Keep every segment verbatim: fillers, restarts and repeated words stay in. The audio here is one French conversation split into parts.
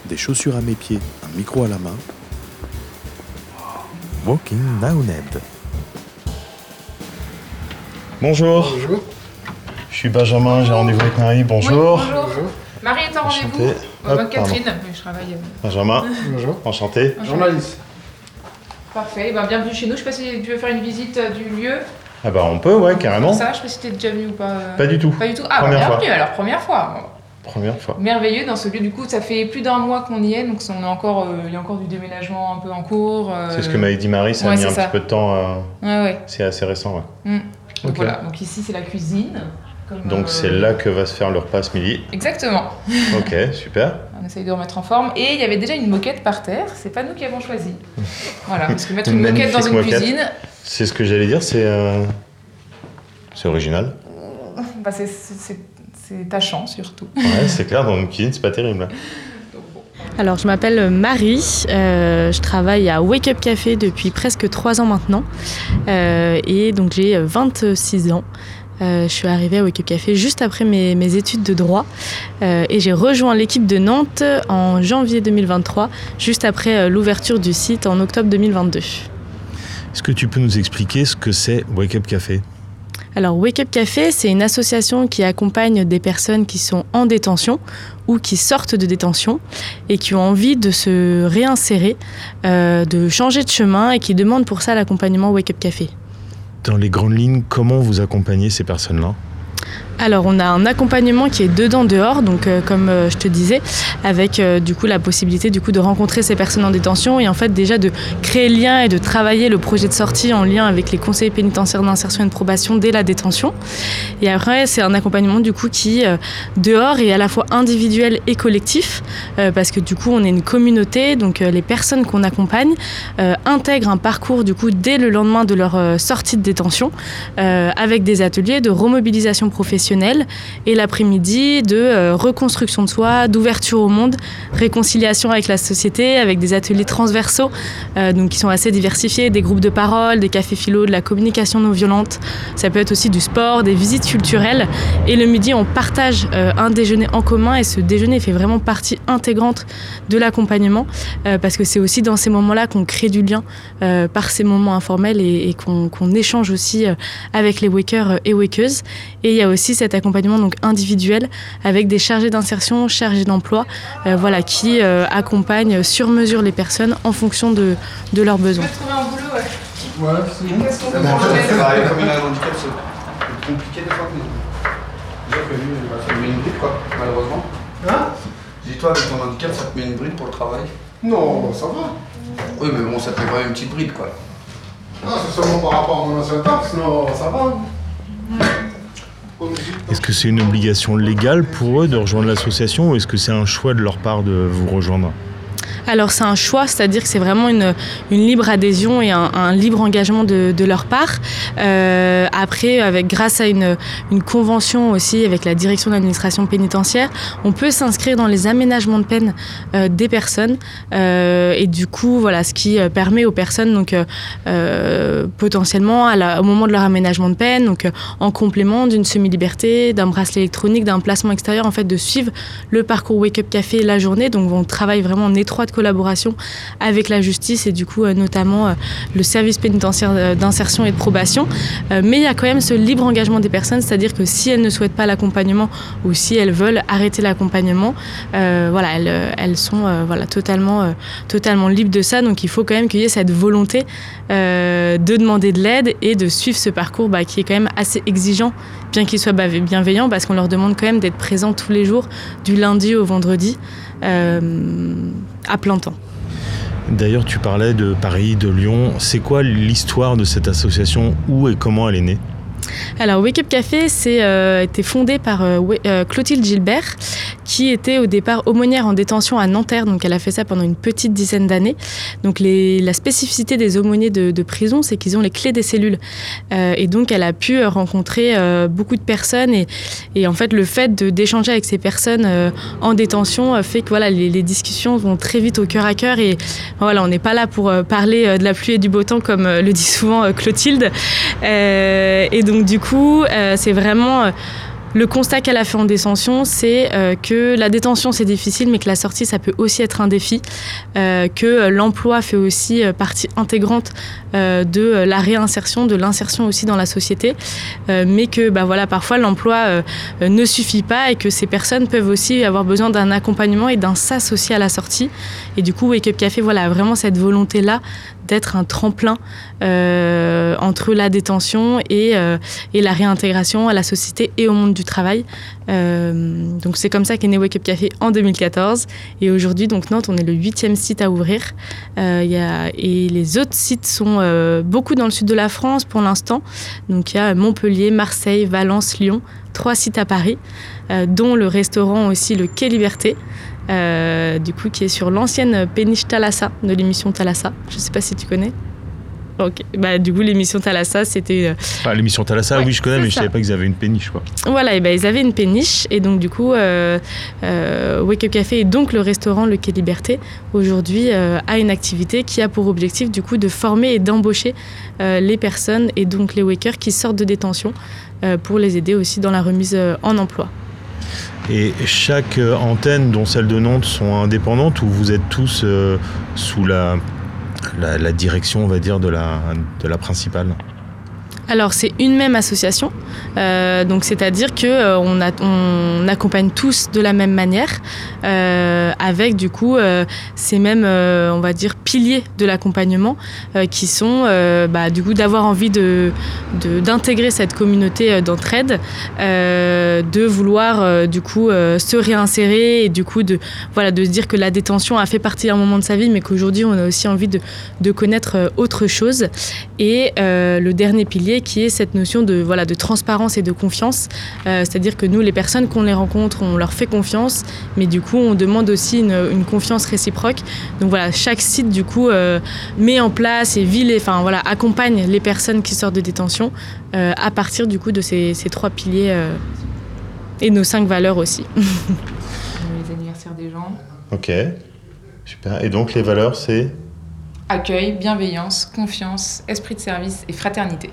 des chaussures à mes pieds, un micro à la main. Walking Naoned. Bonjour. Bonjour. Je suis Benjamin, j'ai rendez-vous avec Marie. Bonjour. Oui, bonjour. Bonjour. Marie est en Enchanté. rendez-vous. Euh, Hop, moi, Catherine, mais je travaille. euh, Benjamin, Bonjour. enchanté. Journaliste. Parfait. Ben, bienvenue chez nous. Je sais pas si tu veux faire une visite euh, du lieu. Ah bah on peut, ouais, carrément. Ça, je sais pas si tu es déjà venu ou pas. euh. Pas du tout. Pas du tout. Ah, Première bah, fois. bienvenue alors, première fois. Première fois. Merveilleux dans ce lieu. Du coup, ça fait plus d'un mois qu'on y est, donc on est encore, euh, il y a encore du déménagement un peu en cours. euh, C'est ce que m'avait dit Marie, ça ouais, a mis c'est un ça. petit peu de temps. euh, Ouais, ouais. C'est assez récent, ouais. Mm. Donc Ok. voilà. Donc ici, c'est la cuisine. Comme, Donc euh, c'est là que va se faire le repas ce midi. Exactement. Ok, super. On essaye de remettre en forme. Et il y avait déjà une moquette par terre. C'est pas nous qui avons choisi. Voilà. Parce que mettre Une une, moquette dans magnifique une moquette. cuisine, C'est ce que j'allais dire, c'est euh, c'est original. bah, c'est- c'est c'est- c'est tachant surtout. Ouais, c'est clair, dans une cuisine, c'est pas terrible. Alors, je m'appelle Marie, euh, je travaille à Wake Up Café depuis presque trois ans maintenant euh, et donc j'ai vingt-six ans. Euh, je suis arrivée à Wake Up Café juste après mes, mes études de droit euh, et j'ai rejoint l'équipe de Nantes en janvier deux mille vingt-trois, juste après euh, l'ouverture du site en octobre deux mille vingt-deux. Est-ce que tu peux nous expliquer ce que c'est Wake Up Café ? Alors Wake Up Café, c'est une association qui accompagne des personnes qui sont en détention ou qui sortent de détention et qui ont envie de se réinsérer, euh, de changer de chemin et qui demandent pour ça l'accompagnement Wake Up Café. Dans les grandes lignes, comment vous accompagnez ces personnes-là ? Alors on a un accompagnement qui est dedans dehors, donc euh, comme euh, je te disais, avec euh, du coup la possibilité du coup de rencontrer ces personnes en détention et en fait déjà de créer le lien et de travailler le projet de sortie en lien avec les conseillers pénitentiaires d'insertion et de probation dès la détention. Et après c'est un accompagnement du coup qui euh, dehors est à la fois individuel et collectif euh, parce que du coup on est une communauté, donc euh, les personnes qu'on accompagne euh, intègrent un parcours du coup dès le lendemain de leur euh, sortie de détention euh, avec des ateliers de remobilisation professionnelle et l'après-midi de euh, reconstruction de soi, d'ouverture au monde, réconciliation avec la société, avec des ateliers transversaux euh, donc qui sont assez diversifiés, des groupes de parole, des cafés philo, de la communication non violente. Ça peut être aussi du sport, des visites culturelles. Et le midi, on partage euh, un déjeuner en commun et ce déjeuner fait vraiment partie intégrante de l'accompagnement euh, parce que c'est aussi dans ces moments-là qu'on crée du lien euh, par ces moments informels et, et qu'on, qu'on échange aussi euh, avec les wakers et wakeuses. Et il y a aussi cet accompagnement donc individuel avec des chargés d'insertion, chargés d'emploi, euh, voilà, qui euh, accompagnent sur mesure les personnes en fonction de, de leurs Tu besoins. peux trouver un boulot, ouais. Ouais, c'est bon. Qu'est-ce qu'on peut Mais en fait, changer c'est Travailler comme il a un handicap, c'est compliqué des fois. Mais... Déjà que lui, bah, ça te met une bride, quoi, malheureusement. Hein? Dis-toi, avec ton handicap, ça te met une bride pour le travail. Non, ça va. Oui, mais bon, ça te met quand même une petite bride, quoi. Ah, c'est seulement par rapport à mon ancien taf, sinon ça va. Est-ce que c'est une obligation légale pour eux de rejoindre l'association ou est-ce que c'est un choix de leur part de vous rejoindre ? Alors c'est un choix, c'est-à-dire que c'est vraiment une, une libre adhésion et un, un libre engagement de, de leur part. Euh, après, avec, grâce à une, une convention aussi avec la direction de l'administration pénitentiaire, on peut s'inscrire dans les aménagements de peine euh, des personnes. Euh, et du coup, voilà, ce qui permet aux personnes, donc, euh, potentiellement, à la, au moment de leur aménagement de peine, donc, euh, en complément d'une semi-liberté, d'un bracelet électronique, d'un placement extérieur, en fait, de suivre le parcours Wake Up Café la journée. Donc on travaille vraiment en étroite collaboration avec la justice et du coup euh, notamment euh, le service pénitentiaire euh, d'insertion et de probation. Euh, mais il y a quand même ce libre engagement des personnes, c'est-à-dire que si elles ne souhaitent pas l'accompagnement ou si elles veulent arrêter l'accompagnement, euh, voilà, elles, elles sont euh, voilà, totalement, euh, totalement libres de ça. Donc il faut quand même qu'il y ait cette volonté euh, de demander de l'aide et de suivre ce parcours bah, qui est quand même assez exigeant, bien qu'il soit bah, bienveillant, parce qu'on leur demande quand même d'être présents tous les jours, du lundi au vendredi, euh, à plein temps. D'ailleurs, tu parlais de Paris, de Lyon. C'est quoi l'histoire de cette association ? Où et comment elle est née ? Alors, Wake Up Café, c'est euh, été fondé par euh, euh, Clotilde Gilbert, qui était au départ aumônière en détention à Nanterre. Donc, elle a fait ça pendant une petite dizaine d'années. Donc, les, la spécificité des aumôniers de, de prison, c'est qu'ils ont les clés des cellules. Euh, et donc, elle a pu rencontrer euh, beaucoup de personnes. Et, et en fait, le fait de, d'échanger avec ces personnes euh, en détention euh, fait que voilà, les, les discussions vont très vite au cœur à cœur. Et voilà, on n'est pas là pour euh, parler euh, de la pluie et du beau temps, comme euh, le dit souvent euh, Clotilde. Euh, et donc, du coup, euh, c'est vraiment... Euh, Le constat qu'elle a fait en détention, c'est euh, que la détention, c'est difficile, mais que la sortie, ça peut aussi être un défi, euh, que l'emploi fait aussi euh, partie intégrante euh, de la réinsertion, de l'insertion aussi dans la société, euh, mais que bah, voilà, parfois l'emploi euh, ne suffit pas et que ces personnes peuvent aussi avoir besoin d'un accompagnement et d'un sas aussi à la sortie. Et du coup, Wake Up Café voilà, a vraiment cette volonté-là d'être un tremplin euh, entre la détention et, euh, et la réintégration à la société et au monde du travail. Euh, donc c'est comme ça qu'est né Wake Up Café en deux mille quatorze. Et aujourd'hui, donc Nantes, on est le huitième site à ouvrir. Euh, y a, et les autres sites sont euh, beaucoup dans le sud de la France pour l'instant. Donc il y a Montpellier, Marseille, Valence, Lyon, trois sites à Paris, euh, dont le restaurant aussi, le Quai Liberté. Euh, du coup qui est sur l'ancienne péniche Thalassa de l'émission Thalassa. Je ne sais pas si tu connais. Ok, bah du coup l'émission Thalassa c'était. Euh... Ah, l'émission Thalassa, ouais, oui je connais, mais ça. Je savais pas qu'ils avaient une péniche quoi. Voilà, et ben ils avaient une péniche et donc du coup euh, euh, Wake Up Café et donc le restaurant Le Quai Liberté aujourd'hui euh, a une activité qui a pour objectif du coup de former et d'embaucher euh, les personnes et donc les wakers qui sortent de détention euh, pour les aider aussi dans la remise euh, en emploi. Et chaque antenne, dont celle de Nantes, sont indépendantes ou vous êtes tous euh, sous la, la, la direction, on va dire, de la, de la principale ? Alors c'est une même association, euh, donc c'est-à-dire que euh, on, a, on accompagne tous de la même manière, euh, avec du coup euh, ces mêmes, euh, on va dire, piliers de l'accompagnement, euh, qui sont euh, bah, du coup d'avoir envie de, de d'intégrer cette communauté euh, d'entraide, euh, de vouloir euh, du coup euh, se réinsérer et du coup de voilà de se dire que la détention a fait partie d'un moment de sa vie, mais qu'aujourd'hui on a aussi envie de de connaître euh, autre chose. Et euh, le dernier pilier qui est cette notion de, voilà, de transparence et de confiance. Euh, c'est-à-dire que nous, les personnes qu'on les rencontre, on leur fait confiance, mais du coup, on demande aussi une, une confiance réciproque. Donc voilà, chaque site, du coup, euh, met en place et vit les, enfin, voilà, accompagne les personnes qui sortent de détention euh, à partir, du coup, de ces, ces trois piliers euh, et nos cinq valeurs aussi. Les anniversaires des gens. Ok, super. Et donc, les valeurs, c'est ? Accueil, bienveillance, confiance, esprit de service et fraternité.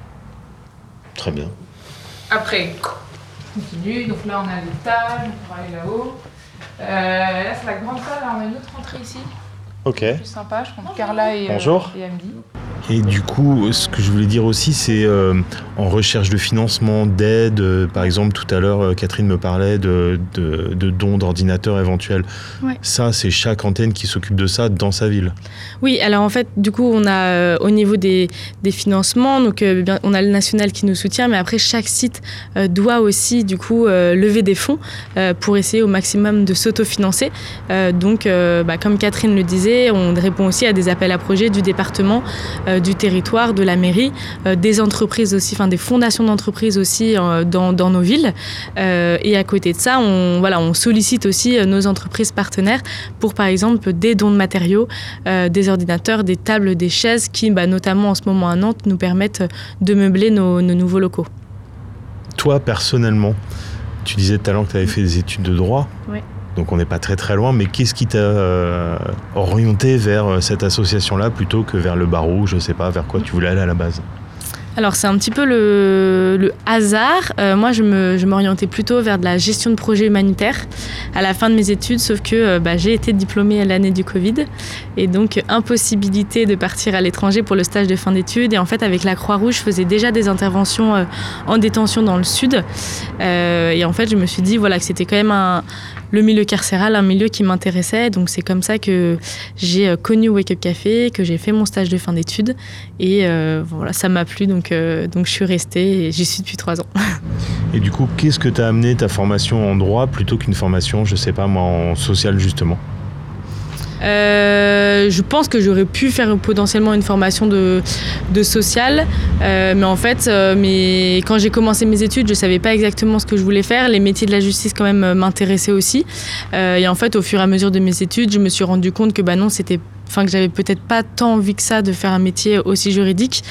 Très bien. Après, on continue. Donc là, on a l'étage, on va aller là-haut. Euh, là, c'est la grande salle. Là, on a une autre entrée ici. Ok. Plus sympa, je compte Carla et, Bonjour. euh, et Amdi. Et du coup, ce que je voulais dire aussi, c'est euh, en recherche de financement, d'aide. Euh, par exemple, tout à l'heure, euh, Catherine me parlait de, de, de dons d'ordinateurs éventuels. Ouais. Ça, c'est chaque antenne qui s'occupe de ça dans sa ville. Oui, alors en fait, du coup, on a euh, au niveau des, des financements, donc euh, bien, on a le national qui nous soutient, mais après, chaque site euh, doit aussi, du coup, euh, lever des fonds euh, pour essayer au maximum de s'autofinancer. Euh, donc, euh, bah, comme Catherine le disait, on répond aussi à des appels à projets du département, euh, du territoire, de la mairie, euh, des entreprises aussi, enfin des fondations d'entreprises aussi euh, dans, dans nos villes. Euh, et à côté de ça, on, voilà, on sollicite aussi euh, nos entreprises partenaires pour, par exemple, des dons de matériaux, euh, des ordinateurs, des tables, des chaises qui, bah, notamment en ce moment à Nantes, nous permettent de meubler nos, nos nouveaux locaux. Toi, personnellement, tu disais tout à l'heure que tu avais fait des études de droit. Oui. Donc on n'est pas très très loin, mais qu'est-ce qui t'a euh, orienté vers cette association-là plutôt que vers le barreau, je ne sais pas, vers quoi tu voulais aller à la base ? Alors c'est un petit peu le, le hasard. Euh, moi je, me, je m'orientais plutôt vers de la gestion de projets humanitaires à la fin de mes études, sauf que euh, bah, j'ai été diplômée à l'année du Covid et donc impossibilité de partir à l'étranger pour le stage de fin d'études. Et en fait avec la Croix-Rouge, je faisais déjà des interventions euh, en détention dans le sud. Euh, et en fait je me suis dit voilà, que c'était quand même un, le milieu carcéral, un milieu qui m'intéressait. Donc c'est comme ça que j'ai connu Wake Up Café, que j'ai fait mon stage de fin d'études et euh, voilà, ça m'a plu. Donc Donc, euh, donc je suis restée et j'y suis depuis trois ans. Et du coup, qu'est-ce que t'as amené ta formation en droit plutôt qu'une formation, je sais pas moi, en social justement ? Euh, je pense que j'aurais pu faire potentiellement une formation de, de social, euh, mais en fait, euh, mais quand j'ai commencé mes études, je savais pas exactement ce que je voulais faire. Les métiers de la justice quand même m'intéressaient aussi. Euh, et en fait, au fur et à mesure de mes études, je me suis rendu compte que bah non, c'était enfin que j'avais peut-être pas tant envie que ça de faire un métier aussi juridique.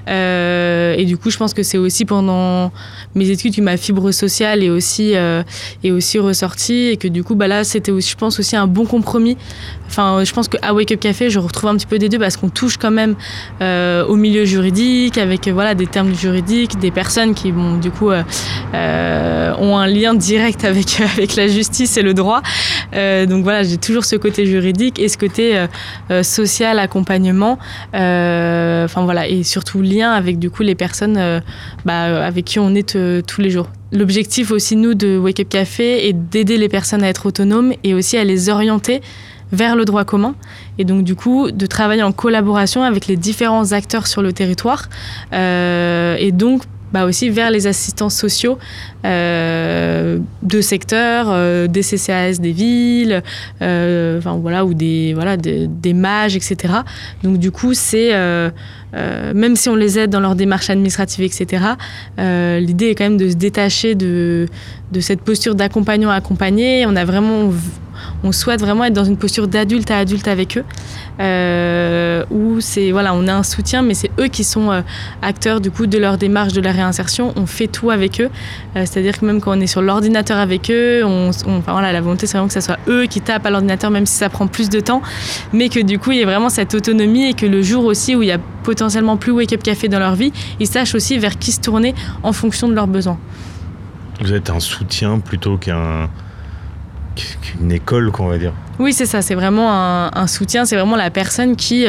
Euh, et du coup, je pense que c'est aussi pendant mes études que ma fibre sociale est aussi euh, est aussi ressortie et que du coup, bah là, c'était aussi, je pense aussi un bon compromis. Enfin, je pense qu'à Wake Up Café, je retrouve un petit peu des deux parce qu'on touche quand même euh, au milieu juridique avec euh, voilà des termes juridiques, des personnes qui bon du coup euh, euh, ont un lien direct avec avec la justice et le droit. Euh, donc voilà, j'ai toujours ce côté juridique et ce côté euh, euh, social, accompagnement. Euh, enfin voilà, et surtout lien avec du coup les personnes euh, bah, avec qui on est t- tous les jours. L'objectif aussi nous de Wake Up Café est d'aider les personnes à être autonomes et aussi à les orienter vers le droit commun et donc du coup de travailler en collaboration avec les différents acteurs sur le territoire euh, et donc bah aussi vers les assistants sociaux euh, de secteurs, euh, des C C A S des villes, euh, enfin voilà ou des voilà des, des mages, et cetera. Donc du coup c'est euh, euh, même si on les aide dans leur démarche administrative, et cetera. Euh, l'idée est quand même de se détacher de de cette posture d'accompagnant à accompagner. On a vraiment On souhaite vraiment être dans une posture d'adulte à adulte avec eux, euh, où c'est voilà, on a un soutien, mais c'est eux qui sont euh, acteurs du coup de leur démarche de la réinsertion. On fait tout avec eux, euh, c'est-à-dire que même quand on est sur l'ordinateur avec eux, on, on, enfin voilà, la volonté c'est vraiment que ce soit eux qui tapent à l'ordinateur, même si ça prend plus de temps, mais que du coup il y ait vraiment cette autonomie et que le jour aussi où il y a potentiellement plus Wake Up Café dans leur vie, ils sachent aussi vers qui se tourner en fonction de leurs besoins. Vous êtes un soutien plutôt qu'un qu'une école, qu'on va dire. Oui, c'est ça, c'est vraiment un, un soutien, c'est vraiment la personne qui,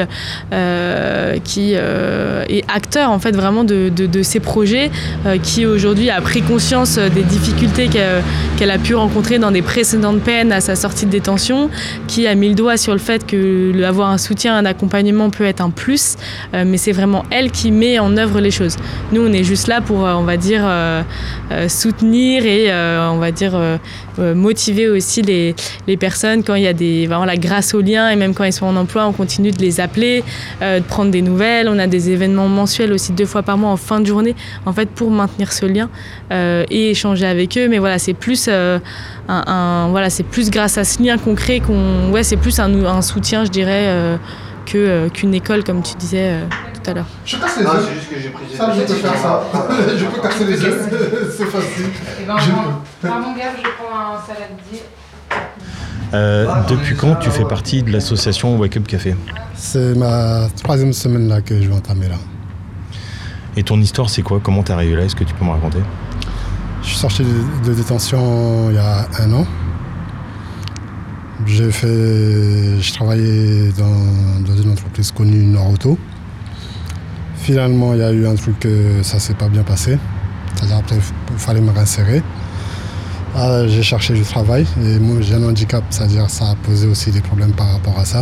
euh, qui euh, est acteur en fait vraiment de, de, de ces projets, euh, qui aujourd'hui a pris conscience des difficultés qu'elle, qu'elle a pu rencontrer dans des précédentes peines à sa sortie de détention, qui a mis le doigt sur le fait que avoir un soutien, un accompagnement peut être un plus, euh, mais c'est vraiment elle qui met en œuvre les choses. Nous, on est juste là pour, on va dire, euh, euh, soutenir et euh, on va dire euh, motiver aussi les, les personnes quand il y a des, voilà, grâce aux liens et même quand ils sont en emploi, on continue de les appeler, euh, de prendre des nouvelles. On a des événements mensuels aussi deux fois par mois en fin de journée, en fait, pour maintenir ce lien euh, et échanger avec eux. Mais voilà, c'est plus euh, un, un, voilà, c'est plus grâce à ce lien concret qu'on, ouais, c'est plus un, un soutien, je dirais, euh, que euh, qu'une école, comme tu disais euh, tout à l'heure. Je casse les Non, œufs. c'est juste que j'ai pris Ça, je peux faire ça. Je peux casser les œufs. C'est facile. Et ben, Je on prend mon gars, je prends un saladier. Euh, depuis quand tu fais partie de l'association Wake Up Café ? C'est ma troisième semaine là que je vais entamer là. Et ton histoire, c'est quoi ? Comment t'es arrivé là ? Est-ce que tu peux me raconter ? Je suis sorti de, de détention il y a un an. J'ai fait, je travaillais dans, dans une entreprise connue, Nord Auto. Finalement, il y a eu un truc que ça s'est pas bien passé. C'est-à-dire après, il fallait me réinsérer. Ah, j'ai cherché du travail et moi j'ai un handicap, c'est-à-dire ça a posé aussi des problèmes par rapport à ça.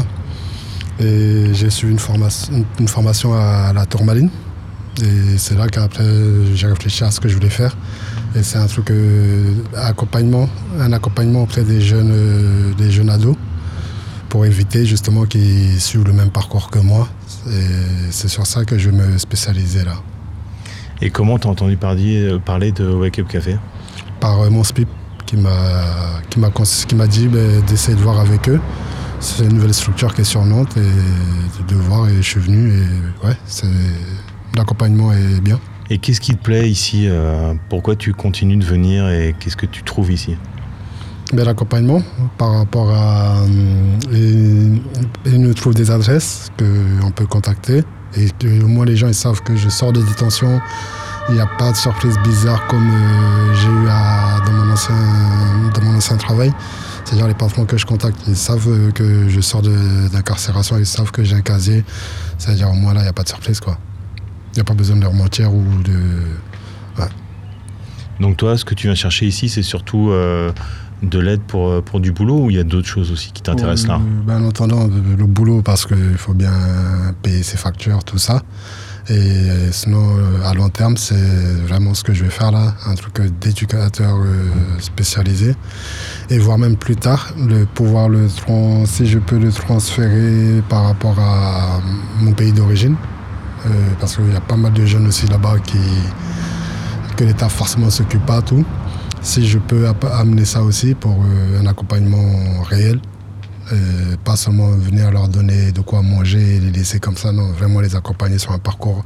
Et j'ai suivi une formation, une, une formation à la Tourmaline. Et c'est là qu'après j'ai réfléchi à ce que je voulais faire. Et c'est un truc, euh, accompagnement, un accompagnement auprès des jeunes, euh, des jeunes ados pour éviter justement qu'ils suivent le même parcours que moi. Et c'est sur ça que je vais me spécialiser là. Et comment t'as entendu parler, parler de Wake Up Café ? Par euh, mon S P I P qui m'a, qui m'a, qui m'a dit bah, d'essayer de voir avec eux. C'est une nouvelle structure qui est sur Nantes et de voir et je suis venu et ouais, c'est, l'accompagnement est bien. Et qu'est-ce qui te plaît ici ? euh, Pourquoi tu continues de venir et qu'est-ce que tu trouves ici ? Ben, l'accompagnement par rapport à... Euh, ils nous trouvent des adresses qu'on peut contacter et que, au moins les gens ils savent que je sors de détention. Il n'y a pas de surprise bizarre comme euh, j'ai eu à, dans, mon ancien, dans mon ancien travail. C'est-à-dire les patrons que je contacte, ils savent euh, que je sors de, d'incarcération, ils savent que j'ai un casier. C'est-à-dire au moins là, il n'y a pas de surprise, quoi. Il n'y a pas besoin de leur mentir ou de... Ouais. Donc toi, ce que tu viens chercher ici, c'est surtout euh, de l'aide pour, pour du boulot ou il y a d'autres choses aussi qui t'intéressent là ? Ben, en attendant, le boulot, parce qu'il faut bien payer ses factures, tout ça. Et sinon, à long terme, c'est vraiment ce que je vais faire là, un truc d'éducateur spécialisé. Et voire même plus tard, le pouvoir le trans- si je peux le transférer par rapport à mon pays d'origine. Euh, parce qu'il y a pas mal de jeunes aussi là-bas qui, que l'État forcément ne s'occupe pas tout. Si je peux ap- amener ça aussi pour euh, un accompagnement réel, Euh, pas seulement venir leur donner de quoi manger et les laisser comme ça, non, vraiment les accompagner sur un parcours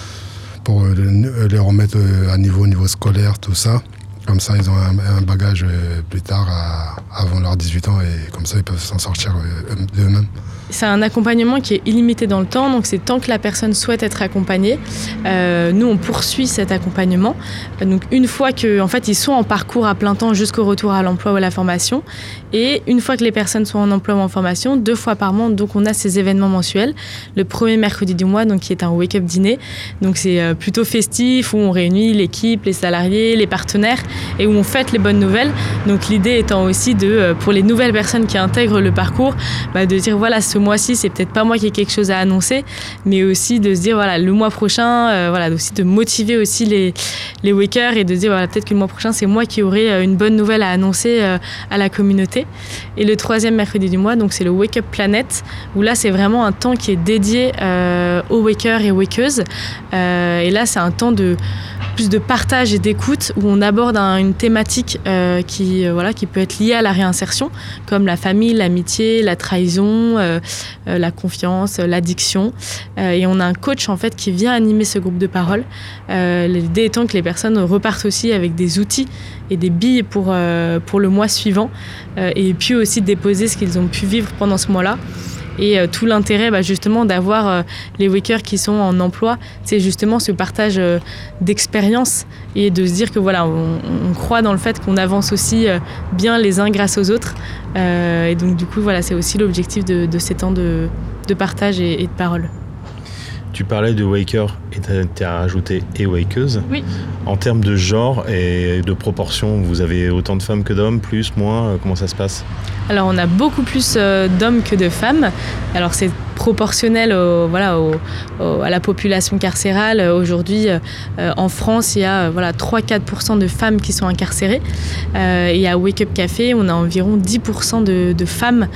pour euh, les remettre à niveau, au niveau scolaire, tout ça. Comme ça, ils ont un, un bagage euh, plus tard, à, avant leurs dix-huit ans, et comme ça, ils peuvent s'en sortir euh, d'eux-mêmes. C'est un accompagnement qui est illimité dans le temps, donc c'est tant que la personne souhaite être accompagnée. Euh, nous, on poursuit cet accompagnement. Donc une fois que, en fait, ils sont en parcours à plein temps jusqu'au retour à l'emploi ou à la formation, et une fois que les personnes sont en emploi ou en formation, deux fois par mois, donc on a ces événements mensuels. Le premier mercredi du mois, donc qui est un wake-up dîner, donc c'est plutôt festif où on réunit l'équipe, les salariés, les partenaires et où on fête les bonnes nouvelles. Donc l'idée étant aussi de, pour les nouvelles personnes qui intègrent le parcours, bah, de dire voilà, ce mois-ci, c'est peut-être pas moi qui ai quelque chose à annoncer, mais aussi de se dire voilà, le mois prochain, euh, voilà, aussi de motiver aussi les, les wakers et de dire voilà, peut-être que le mois prochain, c'est moi qui aurai une bonne nouvelle à annoncer euh, à la communauté. Et le troisième mercredi du mois, donc c'est le Wake Up Planet, où là, c'est vraiment un temps qui est dédié euh, aux wakers et wakeuses. Euh, et là, c'est un temps de plus de partage et d'écoute où on aborde un, une thématique euh, qui, euh, voilà, qui peut être liée à la réinsertion, comme la famille, l'amitié, la trahison, euh, euh, la confiance, l'addiction. Euh, et on a un coach en fait qui vient animer ce groupe de parole. Euh, l'idée étant que les personnes repartent aussi avec des outils et des billes pour, euh, pour le mois suivant, euh, et puis aussi déposer ce qu'ils ont pu vivre pendant ce mois-là. Et euh, tout l'intérêt bah, justement d'avoir euh, les wakers qui sont en emploi, c'est justement ce partage euh, d'expérience et de se dire que voilà, on, on croit dans le fait qu'on avance aussi euh, bien les uns grâce aux autres. Euh, et donc du coup, voilà, c'est aussi l'objectif de, de ces temps de, de partage et, et de parole. Tu parlais de waker et tu as rajouté et wakeuse. Oui. En termes de genre et de proportion, vous avez autant de femmes que d'hommes, plus, moins, comment ça se passe ? Alors on a beaucoup plus euh, d'hommes que de femmes. Alors c'est proportionnel au, voilà, au, au, à la population carcérale. Aujourd'hui, euh, en France, il y a voilà, trois à quatre pour cent de femmes qui sont incarcérées. Euh, et à Wake Up Café, on a environ dix pour cent de, de femmes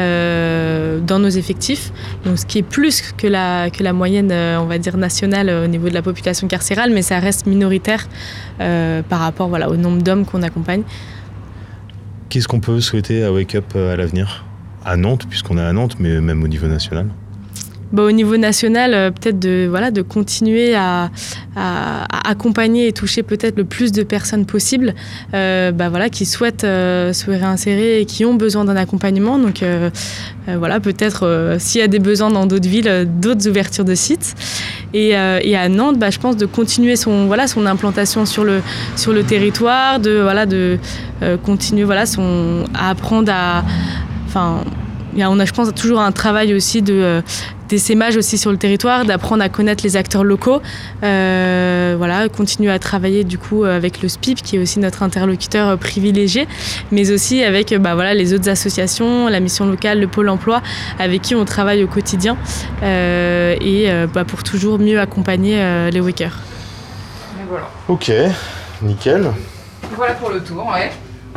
euh, dans nos effectifs. Donc, ce qui est plus que la, que la moyenne, on va dire, nationale au niveau de la population carcérale, mais ça reste minoritaire euh, par rapport voilà, au nombre d'hommes qu'on accompagne. Qu'est-ce qu'on peut souhaiter à Wake Up à l'avenir ? À Nantes, puisqu'on est à Nantes, mais même au niveau national ? Bah, au niveau national, euh, peut-être de, voilà, de continuer à, à, à accompagner et toucher peut-être le plus de personnes possible euh, bah, voilà, qui souhaitent euh, se réinsérer et qui ont besoin d'un accompagnement. Donc euh, euh, voilà, peut-être euh, s'il y a des besoins dans d'autres villes, euh, d'autres ouvertures de sites. Et, euh, et à Nantes, bah, je pense de continuer son, voilà, son implantation sur le, sur le territoire, de, voilà, de euh, continuer voilà, son, à apprendre à... Enfin, on a, je pense, toujours un travail aussi de, euh, d'essaimage aussi sur le territoire, d'apprendre à connaître les acteurs locaux. Euh, voilà, continuer à travailler du coup avec le S P I P, qui est aussi notre interlocuteur privilégié, mais aussi avec bah, voilà, les autres associations, la mission locale, le Pôle emploi, avec qui on travaille au quotidien, euh, et euh, bah, pour toujours mieux accompagner euh, les wakers. Et voilà. Ok, nickel. Voilà pour le tour, ouais.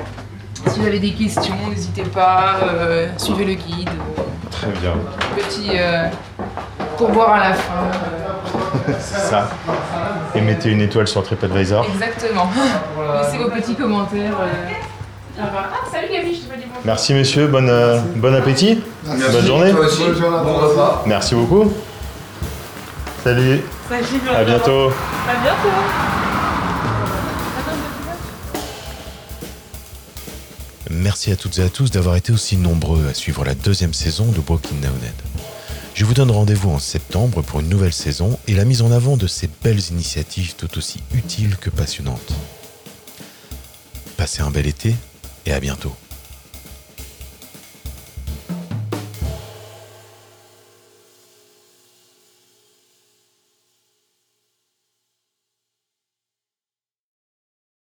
Si vous avez des questions, n'hésitez pas, euh, suivez le guide. Très bien. Petit euh, pourboire à la fin. C'est ça. Et mettez une étoile sur TripAdvisor. Exactement. Laissez vos petits commentaires. Euh... Ah, salut Gabi, je t'ai pas dit bonjour. Merci messieurs, bon, euh, bon appétit. Merci. Bonne journée. Toi aussi. Bon repas. Merci beaucoup. Salut. Salut, à bientôt. À bientôt. Merci à toutes et à tous d'avoir été aussi nombreux à suivre la deuxième saison de Walking Downed. Je vous donne rendez-vous en septembre pour une nouvelle saison et la mise en avant de ces belles initiatives tout aussi utiles que passionnantes. Passez un bel été et à bientôt.